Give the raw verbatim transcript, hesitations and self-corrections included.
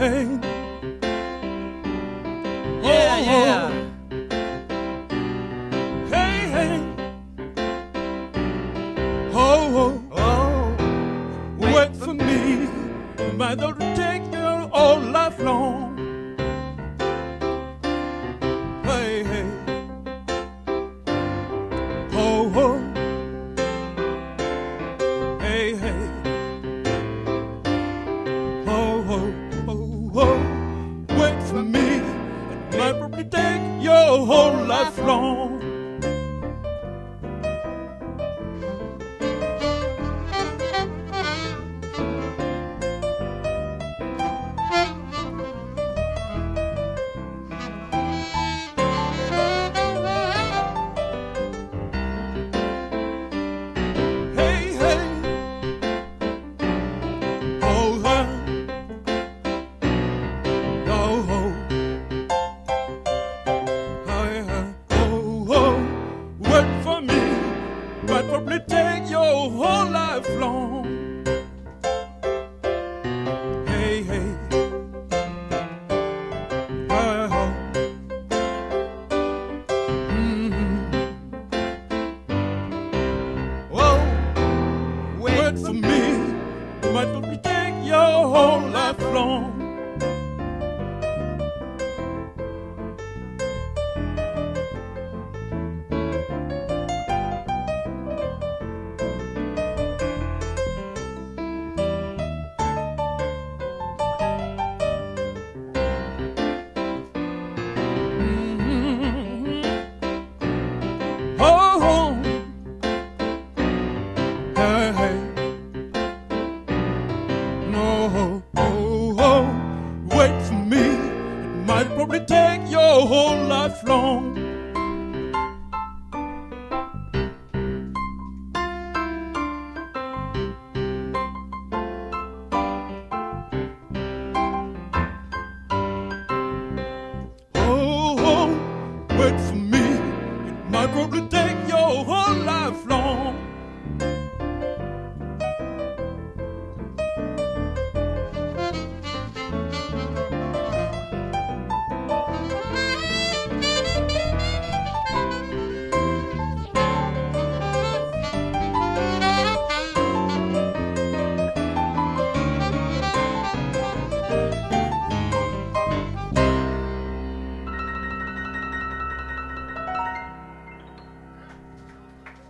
hey. Yeah, Oh, yeah. Hey, hey. Oh, oh. Oh, Wait for me. Might have to take you all life long. Hey, hey. Oh, oh. Hey, hey. Oh, oh, oh, oh. Wait for me. It might probably take your whole life long. Hey, hey. Oh, oh. Oh, oh. Hey, hey. Oh, oh. Wait for me. Might probably take your whole life long. Hey, hey. Oh, oh. Mhm. whoa, wait. Wait for me. Might probably take your whole life long. Mhm. Oh, oh. Hey, hey. No, oh, oh. Wait for me. It might probably take your whole life long.